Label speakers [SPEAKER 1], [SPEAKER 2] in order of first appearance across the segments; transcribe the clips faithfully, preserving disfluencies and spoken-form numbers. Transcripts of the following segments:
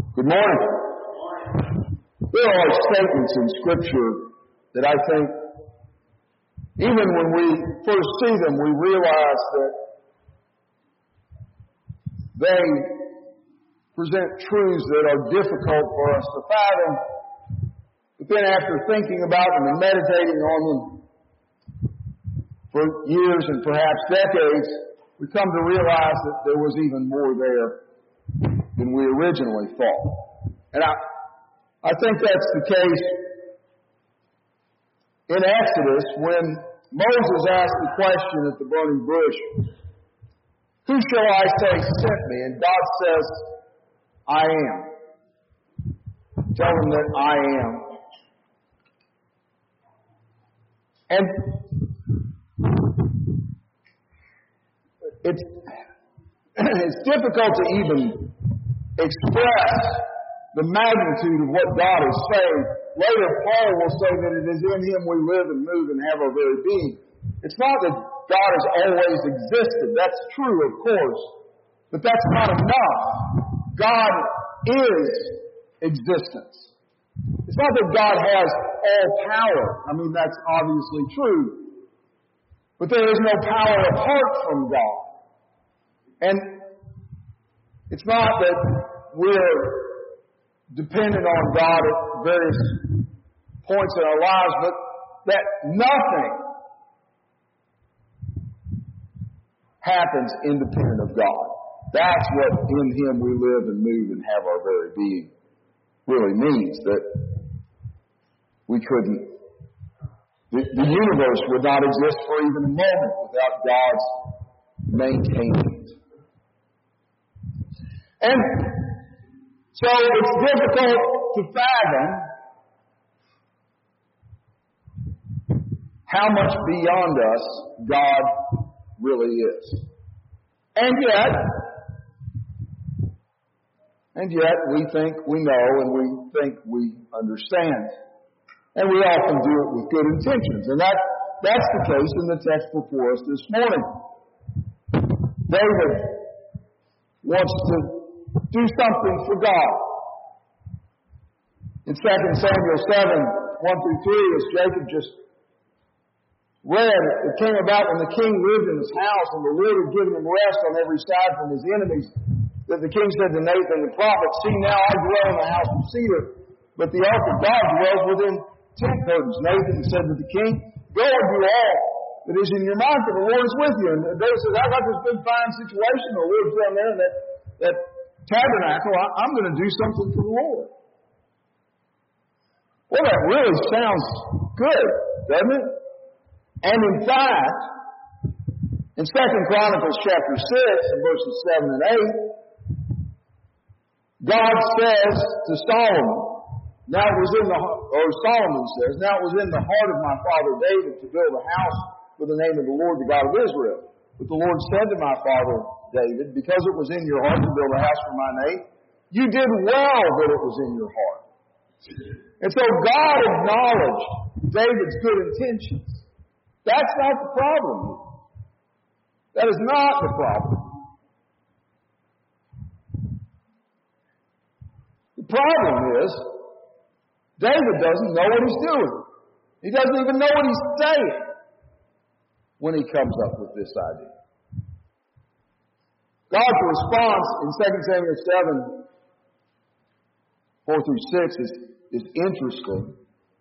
[SPEAKER 1] Good morning. There are statements in Scripture that I think, even when we first see them, we realize that they present truths that are difficult for us to fathom. But then after thinking about them and meditating on them for years and perhaps decades, we come to realize that there was even more there than we originally thought. And I, I think that's the case in Exodus when Moses asked the question at the burning bush, "Who shall I say sent me?" And God says, "I am." Tell them that I am. And it's, it's difficult to even express the magnitude of what God is saying. Later, Paul will say that it is in Him we live and move and have our very being. It's not that God has always existed. That's true, of course. But that's not enough. God is existence. It's not that God has all power. I mean, that's obviously true. But there is no power apart from God. And it's not that we're dependent on God at various points in our lives, but that nothing happens independent of God. That's what in Him we live and move and have our very being really means. That we couldn't, the, the universe would not exist for even a moment without God's maintaining it. And so it's difficult to fathom how much beyond us God really is. And yet, and yet we think we know and we think we understand. And we often do it with good intentions. And that, that's the case in the text before us this morning. David wants to do something for God. In Second Samuel seven, one through three, as Jacob just read, it came about when the king lived in his house and the Lord had given him rest on every side from his enemies, that the king said to Nathan the prophet, "See, now I dwell in the house of cedar, but the ark of God dwells within tent curtains." Nathan said to the king, "Go and do all that is in your mind, for the Lord is with you." And David says, "I've got this big fine situation. The Lord's down there in that, that tabernacle. I, I'm going to do something for the Lord." Well, that really sounds good, doesn't it? And in fact, in Second Chronicles chapter six, and verses seven and eight, God says to Solomon, now it was in the, or Solomon says, "Now it was in the heart of my father David to build a house for the name of the Lord, the God of Israel. But the Lord said to my father David, because it was in your heart to build a house for my name, you did well that it was in your heart." And so God acknowledged David's good intentions. That's not the problem. That is not the problem. The problem is, David doesn't know what he's doing. He doesn't even know what he's saying when he comes up with this idea. God's response in Second Samuel seven, four through six is, is interesting.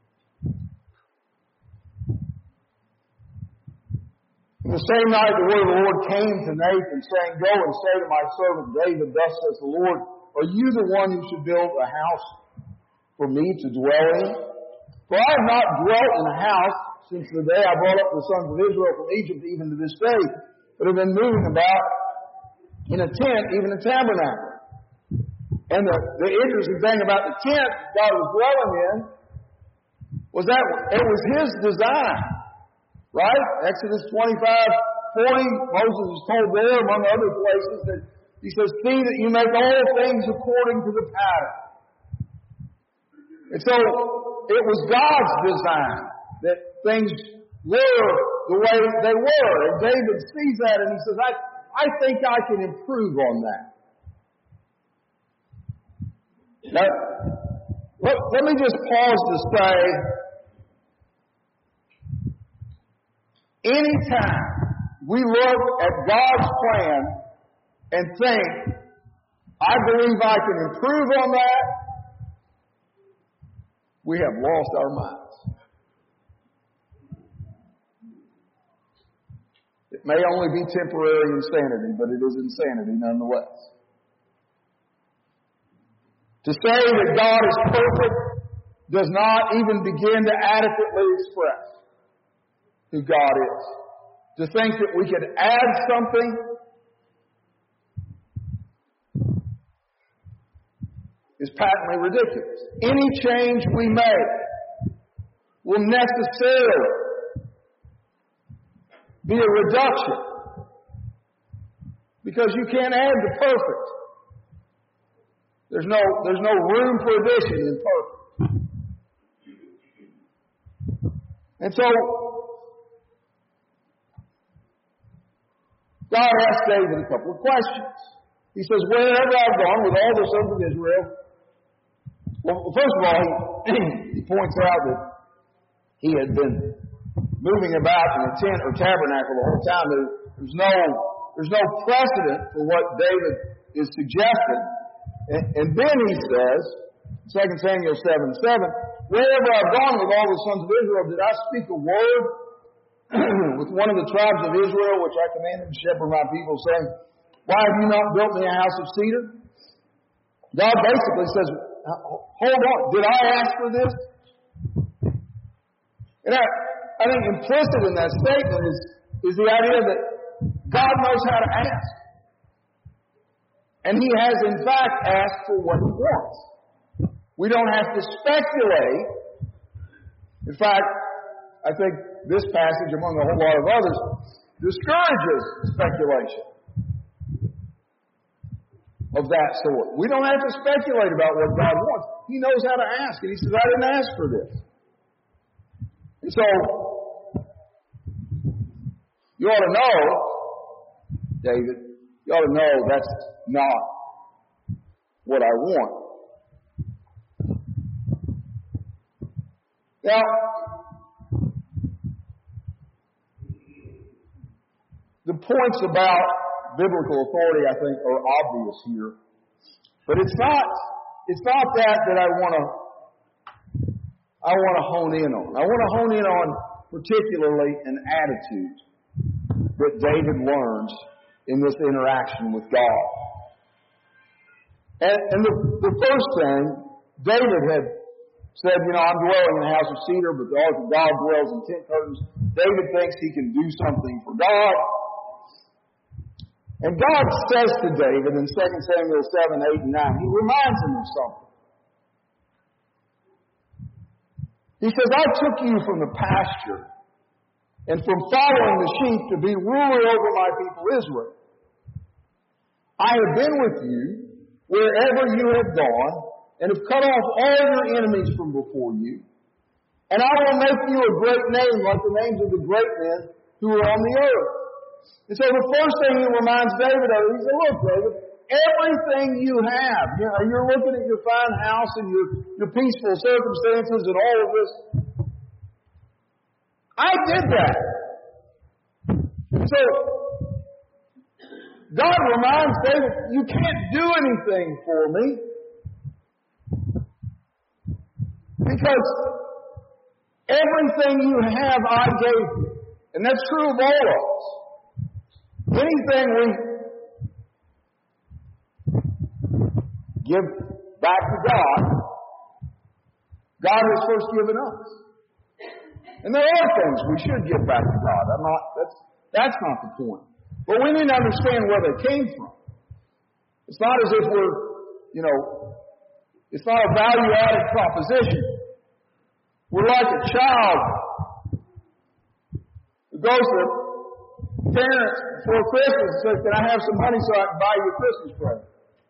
[SPEAKER 1] In the same night the word of the Lord came to Nathan, saying, "Go and say to my servant David, thus says the Lord, are you the one who should build a house for me to dwell in? For I have not dwelt in a house since the day I brought up the sons of Israel from Egypt even to this day, but have been moving about in a tent, even a tabernacle." And the, the interesting thing about the tent God was dwelling in was that it was His design. Right? Exodus twenty-five, forty, Moses is told there, among other places, that he says, "See that you make all things according to the pattern." And so, it was God's design that things were the way they were. And David sees that and he says, I, I think I can improve on that. Now, let, let me just pause to say, anytime we look at God's plan and think, I believe I can improve on that, we have lost our minds. It may only be temporary insanity, but it is insanity nonetheless. To say that God is perfect does not even begin to adequately express who God is. To think that we could add something is patently ridiculous. Any change we make will necessarily be a reduction, because you can't add the perfect. There's no, there's no room for addition in perfect. And so, God asked David a couple of questions. He says, wherever I've gone with all the sons of Israel, well, first of all, he, he points out that he had been moving about in a tent or tabernacle the whole time. There, there's no, there's no precedent for what David is suggesting. And, and then he says, Second Samuel seven seven, wherever I've gone with all the sons of Israel, did I speak a word with one of the tribes of Israel, which I commanded to shepherd my people, saying, why have you not built me a house of cedar? God basically says, hold on, did I ask for this? And I, I think implicit in that statement is, is the idea that God knows how to ask. And He has, in fact, asked for what He wants. We don't have to speculate. In fact, I think this passage, among a whole lot of others, discourages speculation of that sort. We don't have to speculate about what God wants. He knows how to ask, and He says, I didn't ask for this. And so, you ought to know, David, you ought to know that's not what I want. Now, the points about biblical authority, I think, are obvious here. But it's not, it's not that that I want to I want to hone in on. I want to hone in on particularly an attitude that David learns in this interaction with God. And, and the, the first thing, David had said, you know, I'm dwelling in a house of cedar, but the ark of God dwells in tent curtains. David thinks he can do something for God. And God says to David in Second Samuel seven, eight, and nine, He reminds him of something. He says, I took you from the pasture and from following the sheep to be ruler over my people Israel. I have been with you wherever you have gone and have cut off all your enemies from before you. And I will make you a great name like the names of the great men who are on the earth. And so the first thing He reminds David of, He said, look, David, everything you have, you know, you're looking at your fine house and your, your peaceful circumstances and all of this. I did that. So, God reminds David, you can't do anything for me because everything you have I gave you. And that's true of all of us. Anything we give back to God, God has first given us. And there are things we should give back to God. I'm not, that's, that's not the point. But we need to understand where they came from. It's not as if we're, you know, it's not a value-added proposition. We're like a child who goes to parents before Christmas and says, can I have some money so I can buy you a Christmas present?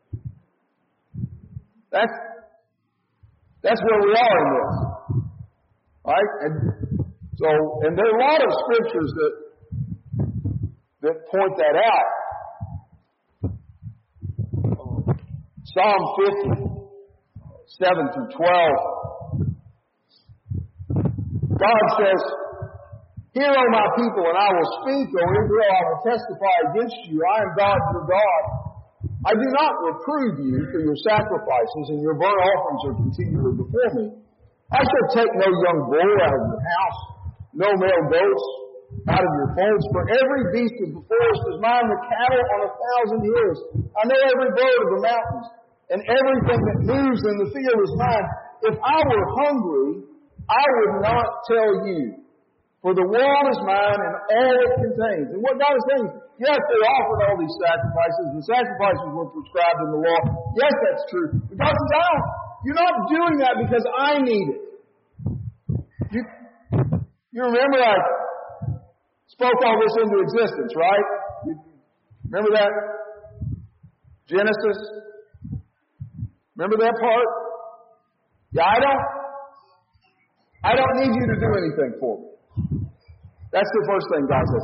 [SPEAKER 1] That's, that's where we are in this. Right? And so, and there are a lot of scriptures that, that point that out. Psalm fifty seven through twelve. God says, "Hear, O my people, and I will speak, O Israel, I will testify against you. I am God, your God. I do not reprove you for your sacrifices, and your burnt offerings are continually before me. I shall take no young bull out of your house, no male goats out of your folds, for every beast of the forest is mine, the cattle on a thousand hills. I know every bird of the mountains, and everything that moves in the field is mine. If I were hungry, I would not tell you. For the world is mine and all it contains." And what God is saying, yes, they offered all these sacrifices. The sacrifices were prescribed in the law. Yes, that's true. But God says, I don't, you're not doing that because I need it. You, you remember I spoke all this into existence, right? You, remember that? Genesis? Remember that part? Yeah, I don't, I don't need you to do anything for me. That's the first thing God says.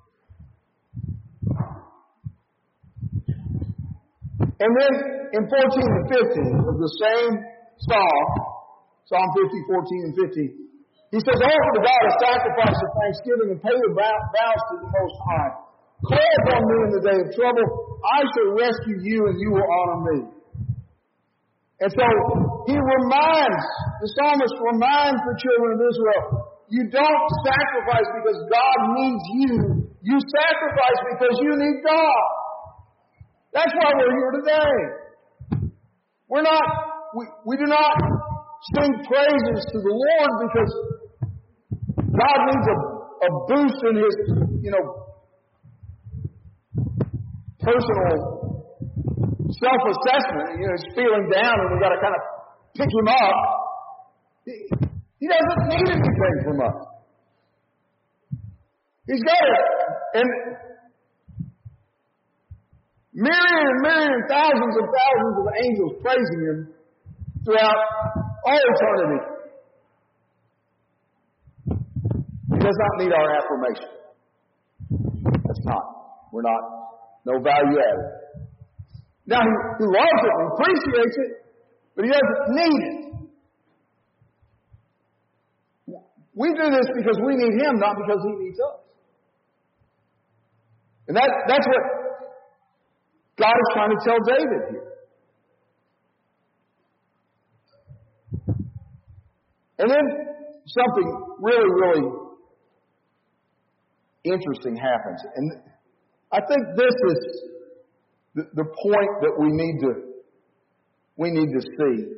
[SPEAKER 1] And then in fourteen and fifteen of the same Psalm, Psalm fifty, fourteen and fifteen, he says, "Offer to God a sacrifice of thanksgiving and pay your vows to the Most High. Call upon me in the day of trouble. I shall rescue you and you will honor me." And so he reminds, the psalmist reminds the children of Israel, you don't sacrifice because God needs you. You sacrifice because you need God. That's why we're here today. We're not, we, we do not sing praises to the Lord because God needs a, a boost in His, you know, personal self-assessment. You know, he's feeling down and we've got to kind of pick him up. He, He doesn't need anything from us. He's got it. And myriad and myriad and thousands and thousands of angels praising Him throughout all eternity. He does not need our affirmation. That's not. We're not. No value added. Now, He, he loves it and appreciates it, but He doesn't need it. We do this because we need Him, not because He needs us. And that, that's what God is trying to tell David here. And then something really, really interesting happens. And I think this is the, the point that we need to, we need to see.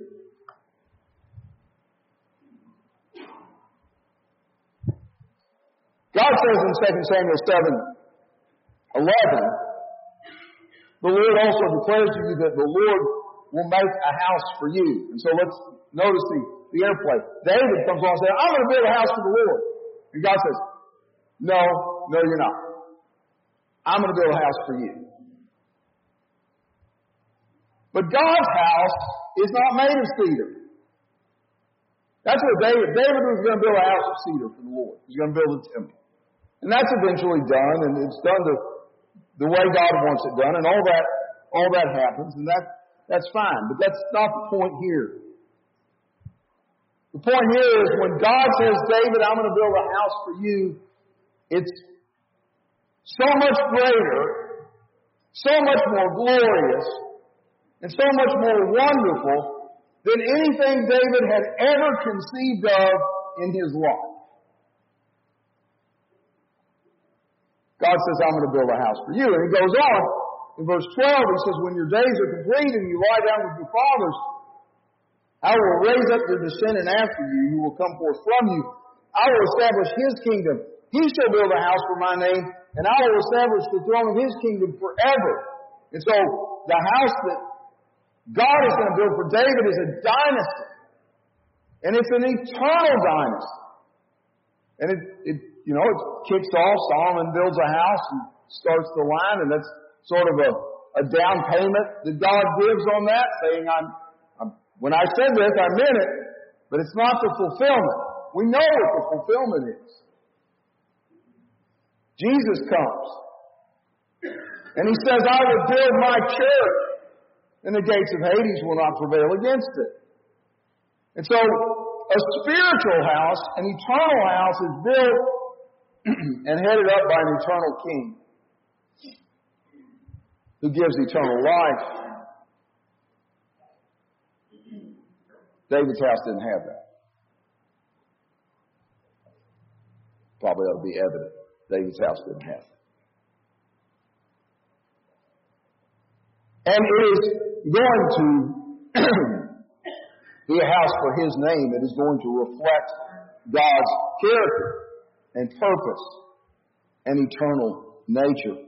[SPEAKER 1] God says in Second Samuel seven eleven, "The Lord also declares to you that the Lord will make a house for you." And so let's notice the, the interplay. David comes along and says, "I'm going to build a house for the Lord." And God says, "No, no, you're not. I'm going to build a house for you." But God's house is not made of cedar. That's what David, David was going to build a house of cedar for the Lord. He's going to build a temple. And that's eventually done, and it's done the, the way God wants it done, and all that, all that happens, and that, that's fine. But that's not the point here. The point here is when God says, "David, I'm going to build a house for you," it's so much greater, so much more glorious, and so much more wonderful than anything David had ever conceived of in his life. God says, "I'm going to build a house for you." And he goes on, in verse twelve, he says, "When your days are complete and you lie down with your fathers, I will raise up your descendant after you, who will come forth from you. I will establish his kingdom. He shall build a house for my name, and I will establish the throne of his kingdom forever." And so, the house that God is going to build for David is a dynasty. And it's an eternal dynasty. And it, it you know, it kicks off. Solomon builds a house and starts the line, and that's sort of a, a down payment that God gives on that, saying, I'm, I'm, when I said this, I meant it, but it's not the fulfillment. We know what the fulfillment is. Jesus comes, and He says, "I will build my church, and the gates of Hades will not prevail against it." And so a spiritual house, an eternal house, is built and headed up by an eternal king who gives eternal life. David's house didn't have that. Probably ought to be evident. David's house didn't have it. And it is going to be a house for His name. It is going to reflect God's character and purpose and eternal nature.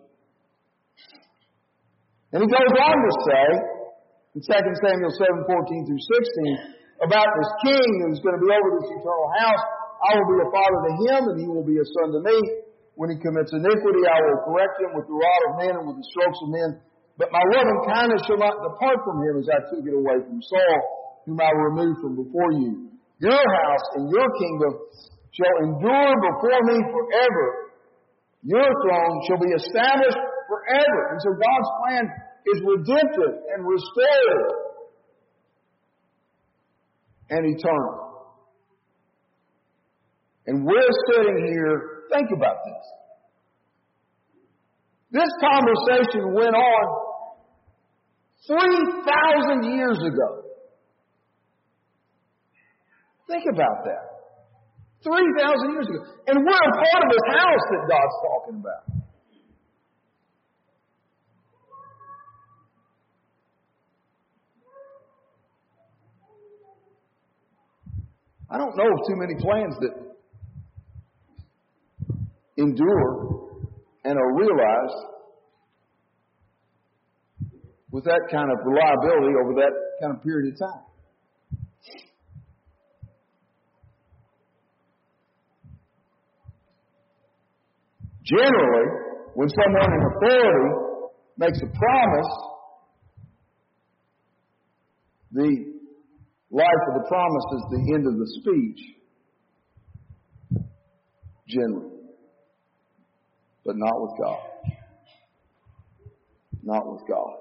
[SPEAKER 1] And he goes on to say, in Second Samuel seven, fourteen through sixteen, about this king who's going to be over this eternal house. I will be a father to him, and he will be a son to me. When he commits iniquity, I will correct him with the rod of men and with the strokes of men. But my loving kindness shall not depart from him as I took it away from Saul, whom I removed from before you. Your house and your kingdom shall endure before me forever. Your throne shall be established forever. And so God's plan is redemptive and restorative and eternal. And we're sitting here, think about this. This conversation went on three thousand years ago. Think about that. three thousand years ago. And we're a part of this house that God's talking about. I don't know of too many plans that endure and are realized with that kind of reliability over that kind of period of time. Generally, when someone in authority makes a promise, the life of the promise is the end of the speech. Generally. But not with God. Not with God.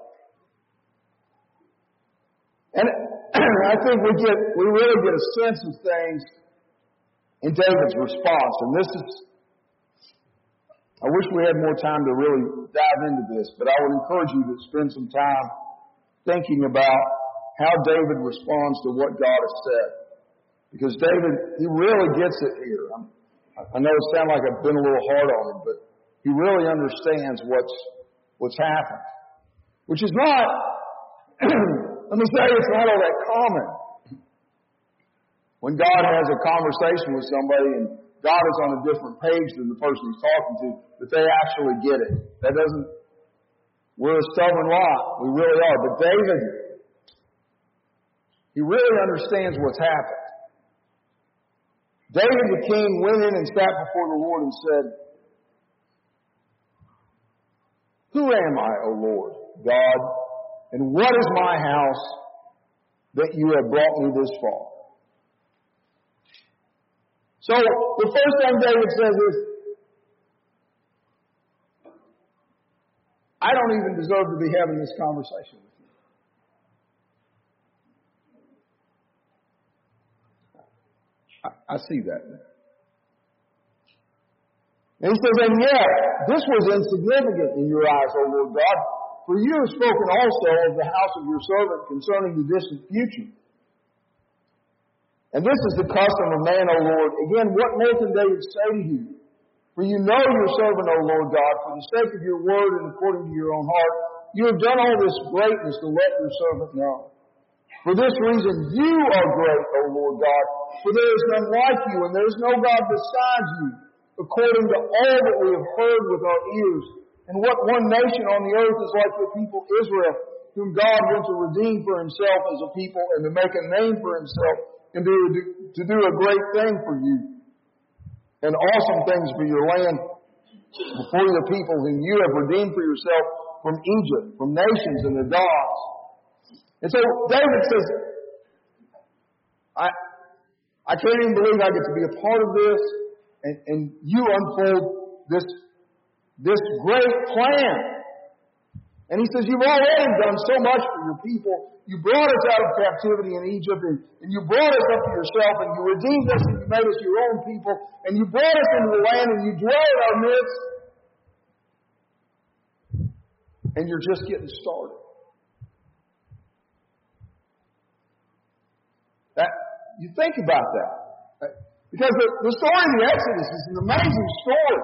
[SPEAKER 1] And I think we get, we really get a sense of things in David's response. And this is, I wish we had more time to really dive into this, but I would encourage you to spend some time thinking about how David responds to what God has said. Because David, he really gets it here. I'm, I know it sounds like I've been a little hard on him, but he really understands what's what's happened. Which is not, let me say, it's not all that common. When God has a conversation with somebody and God is on a different page than the person he's talking to, that they actually get it. That doesn't, we're a stubborn lot. We really are. But David, he really understands what's happened. David the king went in and sat before the Lord and said, who am I, O Lord, God, and what is my house that you have brought me this far? So, the first thing David says is, I don't even deserve to be having this conversation with you. I, I see that now. And he says, and yet, this was insignificant in your eyes, O Lord God, for you have spoken also of the house of your servant concerning the distant future. And this is the custom of man, O Lord. Again, what more can David say to you? For you know your servant, O Lord God, for the sake of your word and according to your own heart, you have done all this greatness to let your servant know. For this reason, you are great, O Lord God, for there is none like you, and there is no God besides you, according to all that we have heard with our ears. And what one nation on the earth is like the people Israel, whom God went to redeem for himself as a people and to make a name for himself, and to, to do a great thing for you, and awesome things for your land before the people whom you have redeemed for yourself from Egypt, from nations and the gods. And so David says, I, I can't even believe I get to be a part of this, and, and you unfold this, this great plan. And he says, you've already done so much for your people. You brought us out of captivity in Egypt, and, and you brought us up to yourself, and you redeemed us, and you made us your own people, and you brought us into the land, and you dwell in our midst. And you're just getting started. That, you think about that. Because the, the story of the Exodus is an amazing story.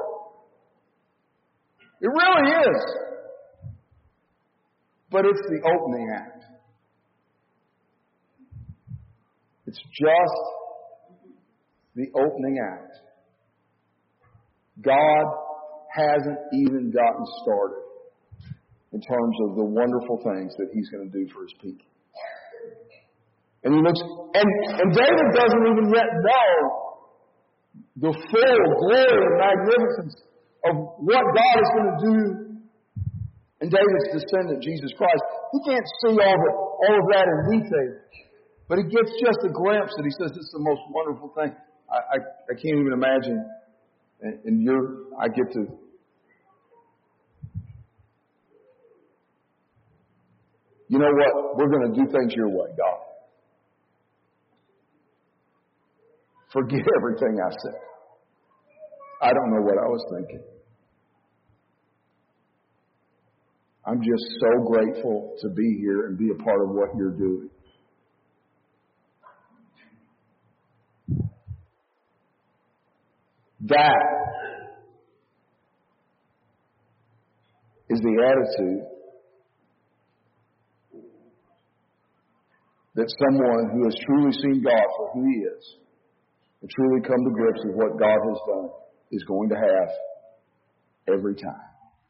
[SPEAKER 1] It really is. But it's the opening act. It's just the opening act. God hasn't even gotten started in terms of the wonderful things that He's going to do for His people. And he looks, and, and David doesn't even yet know the full glory and magnificence of what God is going to do in David's descendant, Jesus Christ. He can't see all, the, all of that in detail. But he gets just a glimpse and he says it's the most wonderful thing. I, I, I can't even imagine. And, and you're, I get to, you know what? We're going to do things your way, God. Forget everything I said. I don't know what I was thinking. I'm just so grateful to be here and be a part of what you're doing. That is the attitude that someone who has truly seen God for who He is and truly come to grips with what God has done is going to have every time.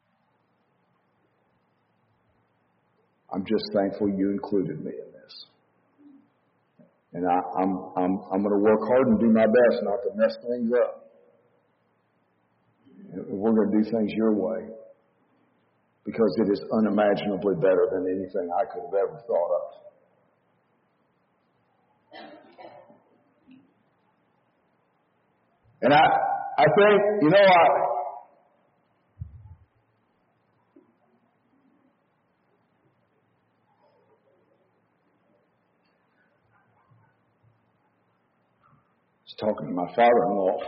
[SPEAKER 1] I'm just thankful you included me in this. And I, I'm, I'm, I'm going to work hard and do my best not to mess things up. We're going to do things your way because it is unimaginably better than anything I could have ever thought of. And I, I think, you know, I, was talking to my father-in-law,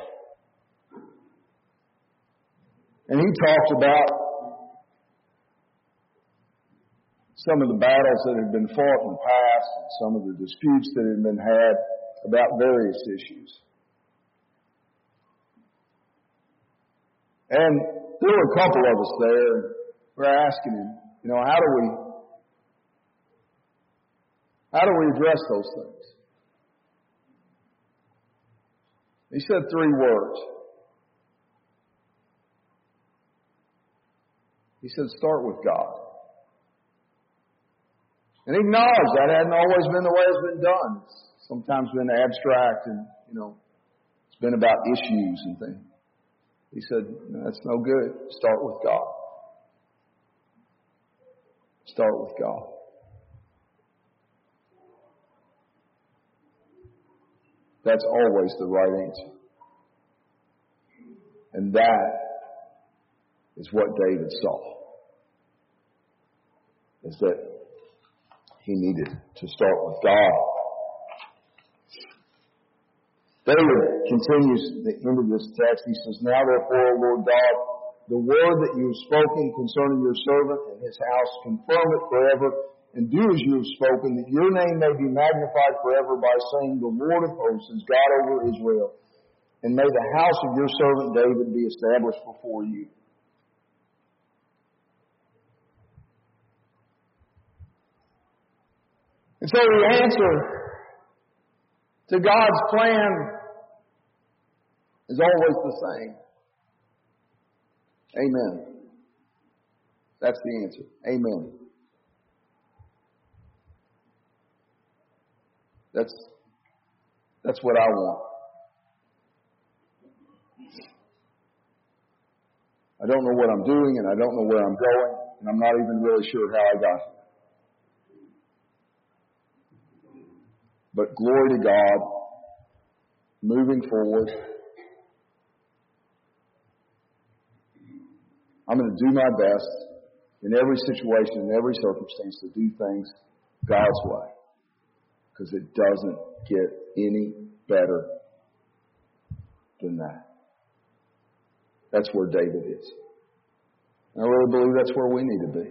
[SPEAKER 1] and he talked about some of the battles that had been fought in the past, and some of the disputes that had been had about various issues. And there were a couple of us there, and we're asking him, you know, how do we, how do we address those things? He said three words. He said, start with God. And he acknowledged that hadn't always been the way it's been done. It's sometimes been abstract and, you know, it's been about issues and things. He said, that's no good. Start with God. Start with God. That's always the right answer. And that is what David saw. Is that he needed to start with God. David continues the end of this text. He says, now therefore, O Lord God, the word that you have spoken concerning your servant and his house, confirm it forever, and do as you have spoken, that your name may be magnified forever by saying, the Lord of hosts is God over Israel. And may the house of your servant David be established before you. And so the answer to God's plan is always the same. Amen. That's the answer. Amen. That's, that's what I want. I don't know what I'm doing, and I don't know where I'm going, and I'm not even really sure how I got here. But glory to God, moving forward. I'm going to do my best in every situation, in every circumstance, to do things God's way. Because it doesn't get any better than that. That's where David is. And I really believe that's where we need to be.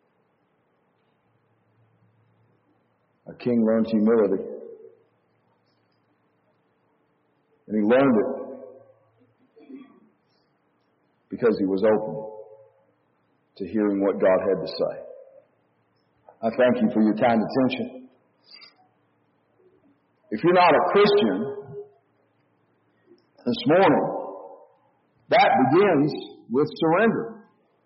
[SPEAKER 1] A king learns humility. And he learned it because he was open to hearing what God had to say. I thank you for your kind attention. If you're not a Christian this morning, that begins with surrender.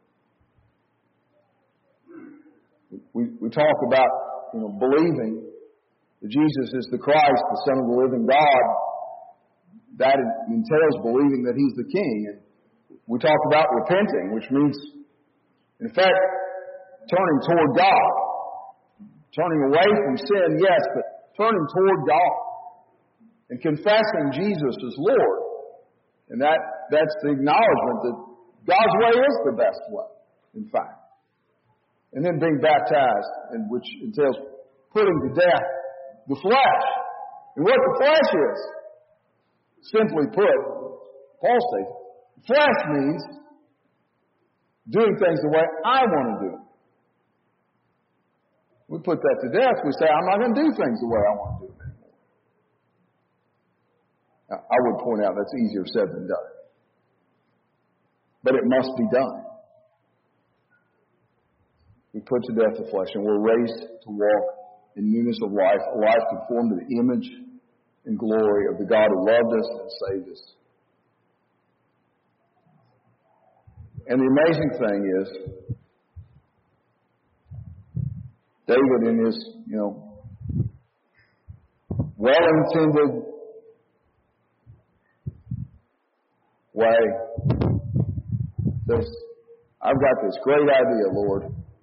[SPEAKER 1] We, we talk about, you know, believing that Jesus is the Christ, the Son of the living God. That entails believing that He's the King. And we talk about repenting, which means, in fact, turning toward God. Turning away from sin, yes, but turning toward God. And confessing Jesus as Lord. And that, that's the acknowledgement that God's way is the best way, in fact. And then being baptized, and which entails putting to death the flesh. And what the flesh is, simply put, Paul says, flesh means doing things the way I want to do them. We put that to death. We say, I'm not going to do things the way I want to do them anymore. Now, I would point out that's easier said than done. But it must be done. We put to death the flesh, and we're raised to walk in newness of life, a life conformed to the image and glory of the God who loved us and saved us. And the amazing thing is, David, in his, you know, well-intended way, says, I've got this great idea, Lord.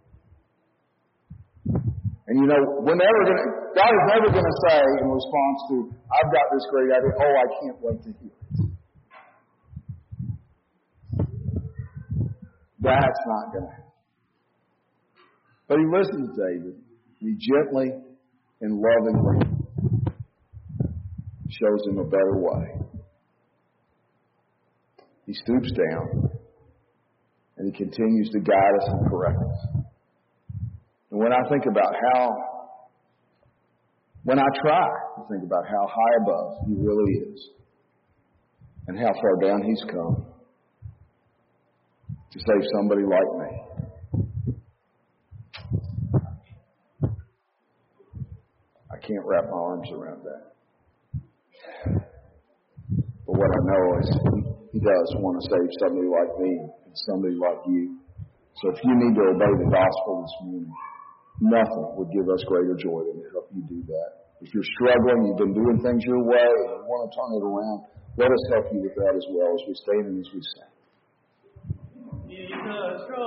[SPEAKER 1] And you know, we're never going to, God is never going to say in response to, I've got this great idea, oh, I can't wait to hear it. That's not going to happen. But he listened to David. He gently and lovingly shows him a better way. He stoops down and he continues to guide us and correct us. And when I think about how, when I try to think about how high above He really is and how far down He's come to save somebody like me, I can't wrap my arms around that. But what I know is He does want to save somebody like me and somebody like you. So if you need to obey the gospel this morning, nothing would give us greater joy than to help you do that. If you're struggling, you've been doing things your way, and you want to turn it around, let us help you with that as well as we stand and as we sing.